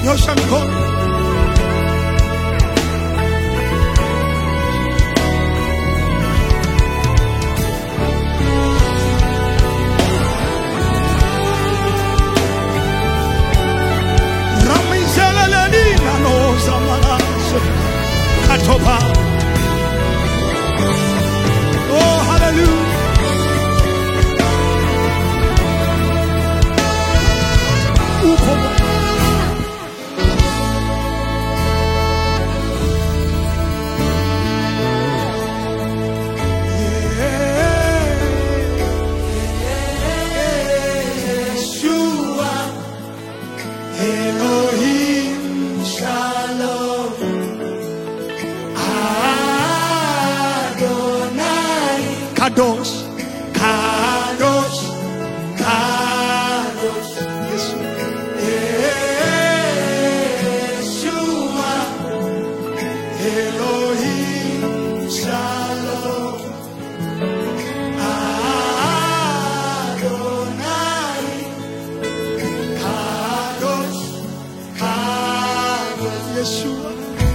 Nyosha mikono. Katoba. Oh, hallelujah. Yeshua, Elohim, Shalom. Kadosh, Kadosh, Kadosh, Yeshua, Elohim, Shalom, Adonai, Kadosh, Kadosh, Yeshua,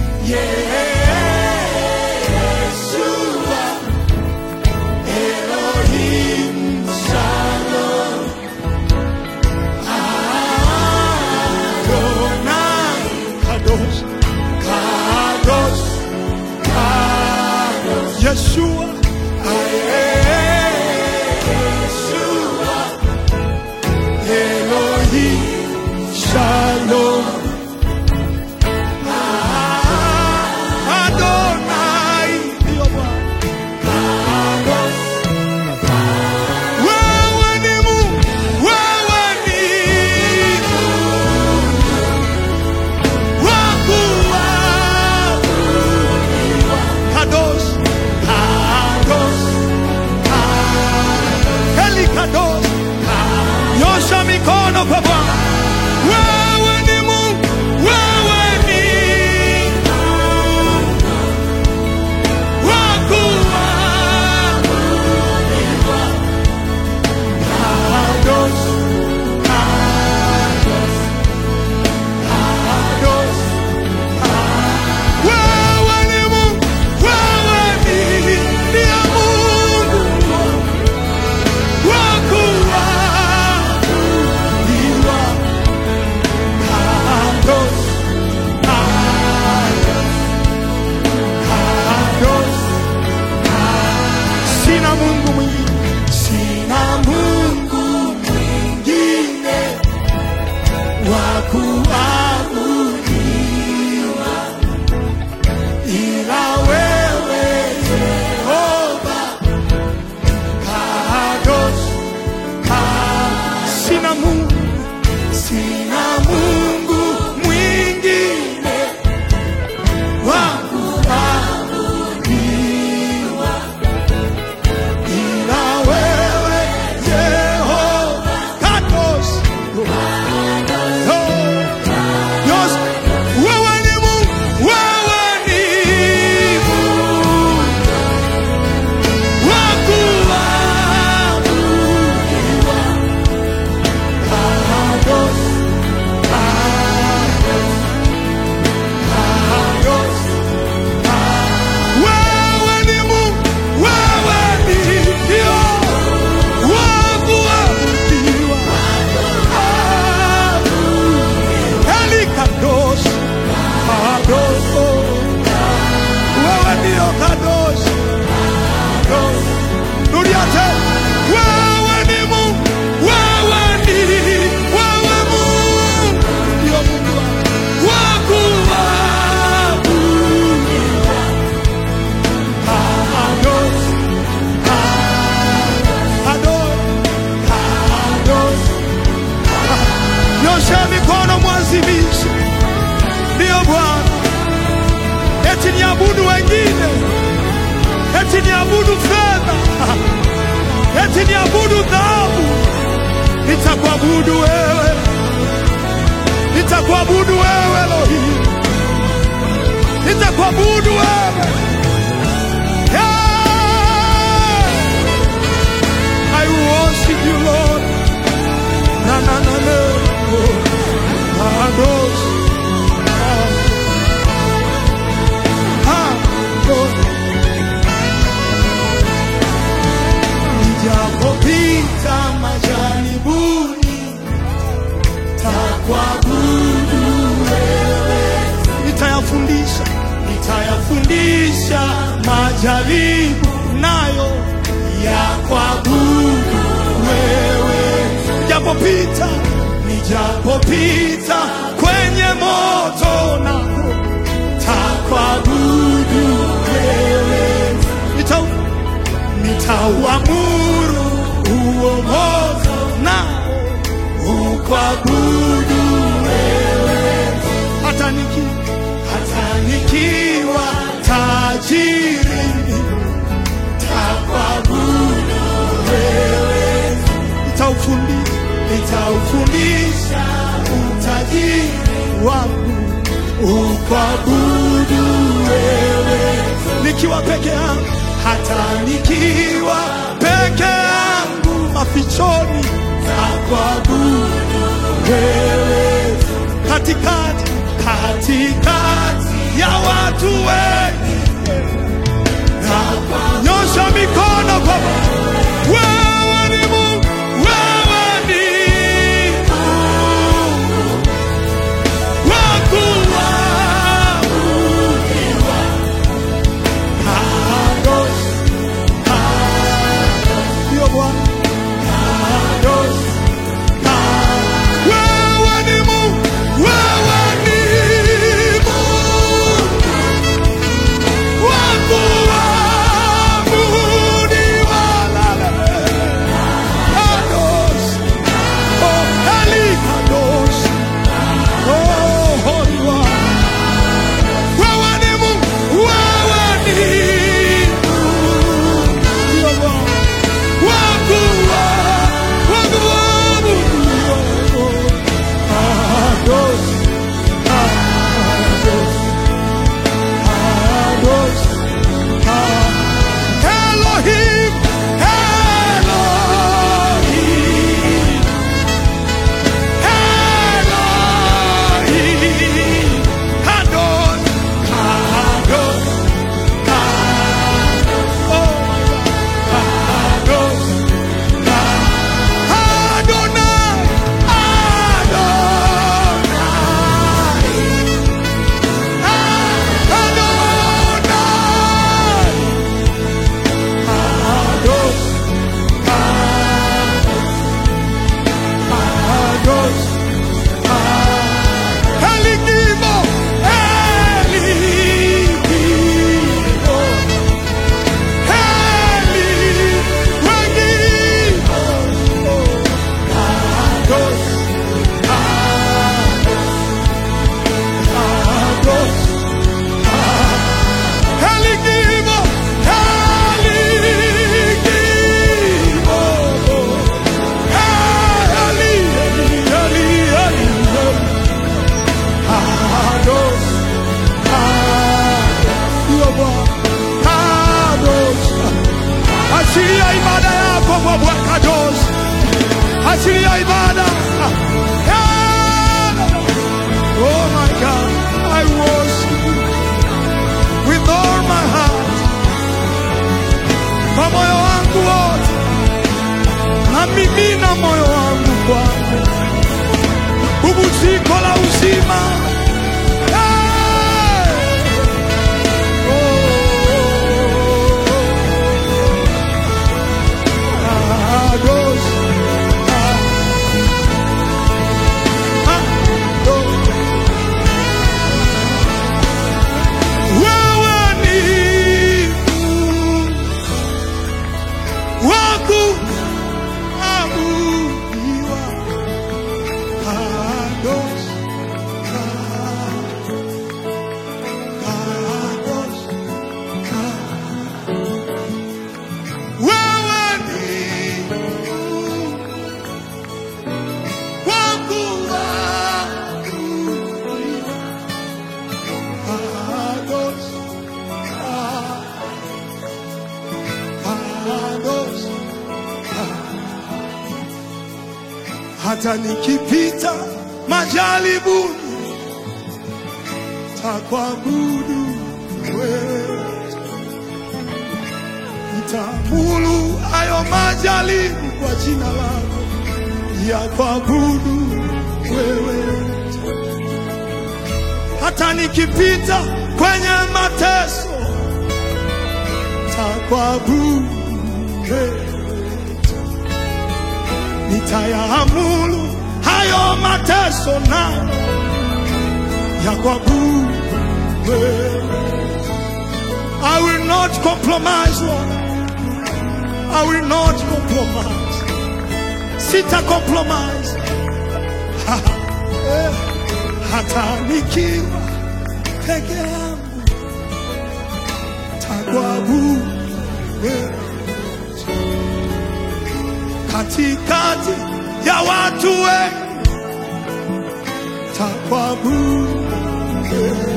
Yeshua, Yeshua, Elohim, Shalom, Adonai, wewe ni Mungu, wewe ni Mungu, wakuwa Kadosh. Nyosha mikono kwa Bwana. Wewe ni Mungu, wewe ni Mungu, wakuwa Kadosh, Kadosh, Kadosh. Wewe ni Mungu, wewe ni Mungu, wakuwa niabudu wengine, eti niabudu fedha, eti niabudu dhahabu. Nitakuabudu wewe, nitakuabudu wewe Elohim, nitakuabudu wewe. I worship you, Lord. Na na na na. Kadosh, nitafundisha majaribu nayo ya kuabudu wewe. Nijapopita kwenye moto nako takuabudu wewe. Nitauamuru huo moto nao ukuabudu wewe. Hata nikiwa tajiri takuabudu wewe. Nitaufundisha utajiri wangu ukuabudu wewe. Nikiwa peke yangu, hata nikiwa peke yangu mafichoni takuabudu wewe. Katikati ya watu wengi nyosha mikono kwa wewe. Ni Mungu, wewe ni Mungu wa kuabudiwa. Kadosh, ndio Bwana. Kadosh, wewe ni Mungu, wewe ni Mungu wa kuabudiwa. Kadosh, oh Eli Kadosh, oh Holy One. Wewe ni Mungu, wewe ni Mungu, ndio Bwana wa kuabudiwa. Kadosh, Kadosh, Kadosh, Elohim, Elohim, Elohim. Kadosh, Kadosh, Kadosh, oh Kadosh, Adonai, achilia ibada yako kwa Bwana. Kadosh, achilia ibada. Oh my God, I worship you with all my heart, kwa moyo wangu wote, na mimina moyo wangu kwako, pumziko la uzima. Hata nikipita majaribuni takuabudu wewe. Nitamulu hayo majaribu kwa jina lako, ya kuabudu wewe. Hata nikipita kwenye mateso takuabudu nitayaamuru hayo mateso nayo ya kuabudu wewe. I will not compromise, Lord. I will not compromise. Sita compromise. Hata nikiwa peke yangu takuabudu wewe. Katikati ya watu wengi takuabudu wewe.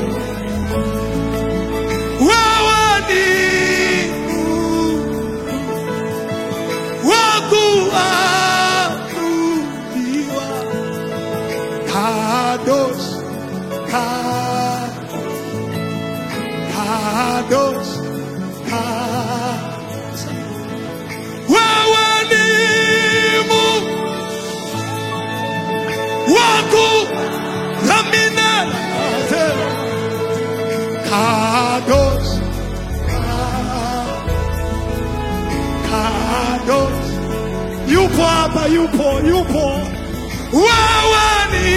Wewe ni wa kuabudiwa. Kadosh, Kadosh, Kadosh. Wewe ni Mungu wa kuaminiwa. Kadosh, Kadosh. Yupo hapa, yupo. Wewe ni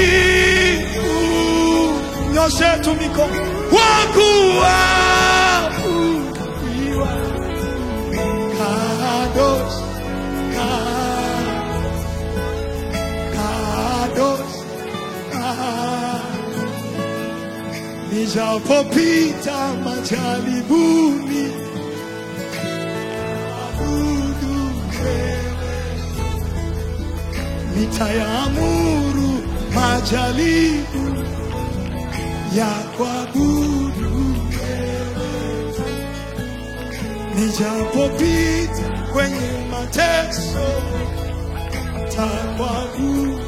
nyoshe tu mikono wakuabudiwa. Kadosh, Kadosh, nijapopita majaribuni abudu wewe. Nitayaamuru majaribu ya kuabudu wewe. Nijapopita kwenye mateso takuabudu.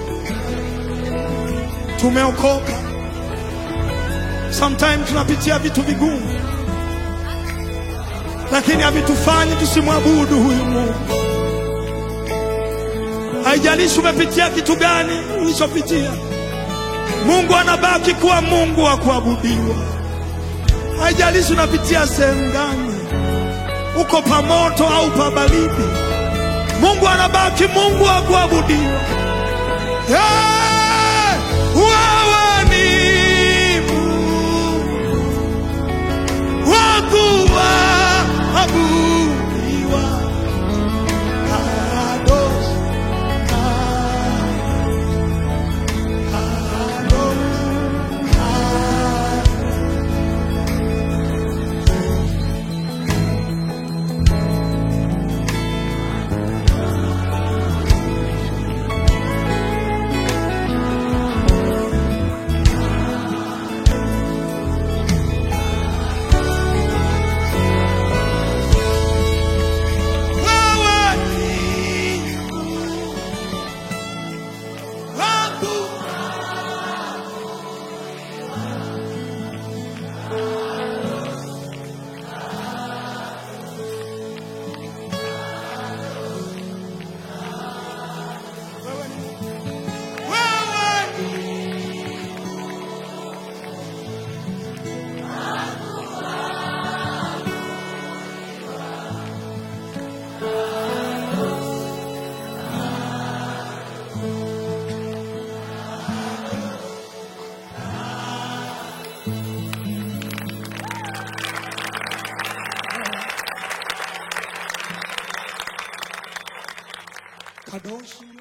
Tumeokoka. Sometimes tunapitia vitu vigumu, lakini havitufanyi tusimwabudu huyu Mungu. Haijalishi umepitia kitu gani ulichopitia, Mungu anabaki kuwa Mungu wa kuabudiwa. Haijalishi unapitia sehemu gani, uko pa moto au pa baridi, Mungu anabaki Mungu wa kuabudiwa. Wewe ni Mungu wa kuabudiwa. Kadosh, Kadosh.